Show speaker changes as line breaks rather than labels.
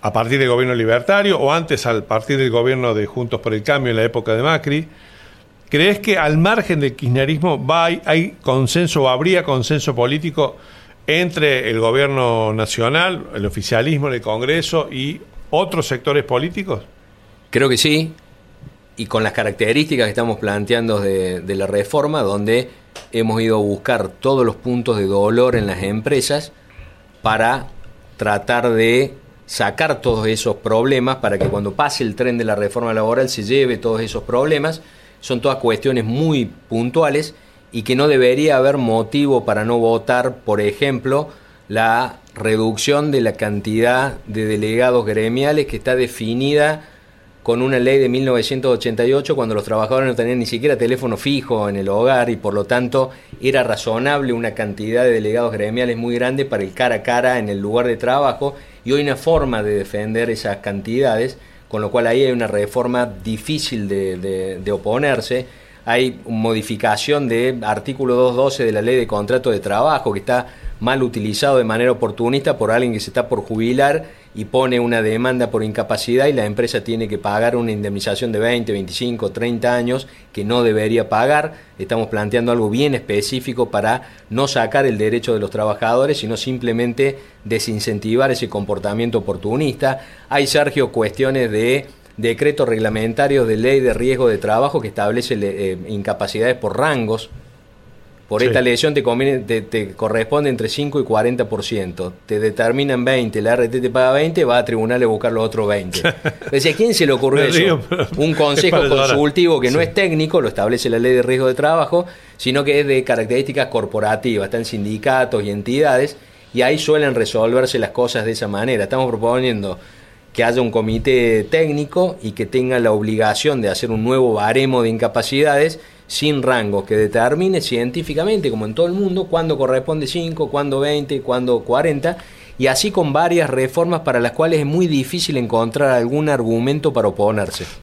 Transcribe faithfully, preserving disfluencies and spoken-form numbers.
a partir del gobierno libertario o antes a partir del gobierno de Juntos por el Cambio en la época de Macri. ¿Crees que al margen del kirchnerismo va, hay, hay consenso o habría consenso político entre el gobierno nacional, el oficialismo en el Congreso y otros sectores políticos?
Creo que sí, y con las características que estamos planteando de, de la reforma, donde hemos ido a buscar todos los puntos de dolor en las empresas para tratar de sacar todos esos problemas, para que cuando pase el tren de la reforma laboral se lleve todos esos problemas. Son todas cuestiones muy puntuales y que no debería haber motivo para no votar, por ejemplo, la reducción de la cantidad de delegados gremiales que está definida con una ley de mil novecientos ochenta y ocho, cuando los trabajadores no tenían ni siquiera teléfono fijo en el hogar y por lo tanto era razonable una cantidad de delegados gremiales muy grande para el cara a cara en el lugar de trabajo, y hoy una forma de defender esas cantidades, con lo cual ahí hay una reforma difícil de, de, de oponerse. Hay modificación de artículo doscientos doce de la ley de contrato de trabajo, que está mal utilizado de manera oportunista por alguien que se está por jubilar y pone una demanda por incapacidad y la empresa tiene que pagar una indemnización de veinte, veinticinco, treinta años que no debería pagar. Estamos planteando algo bien específico para no sacar el derecho de los trabajadores, sino simplemente desincentivar ese comportamiento oportunista. Hay, Sergio, cuestiones de decretos reglamentarios de ley de riesgo de trabajo que establece eh, incapacidades por rangos. Por sí. Esta lesión te, conviene, te, te corresponde entre cinco y cuarenta por ciento. Te determinan veinte, la R T te paga veinte, va a tribunal a buscar los otros veinte. Entonces, ¿a quién se le ocurrió eso? Digo, un consejo consultivo que sí. no es técnico, lo establece la ley de riesgo de trabajo, sino que es de características corporativas, están sindicatos y entidades, y ahí suelen resolverse las cosas de esa manera. Estamos proponiendo que haya un comité técnico y que tenga la obligación de hacer un nuevo baremo de incapacidades sin rangos, que determine científicamente, como en todo el mundo, cuándo corresponde cinco, cuándo veinte, cuándo cuarenta, y así con varias reformas para las cuales es muy difícil encontrar algún argumento para oponerse.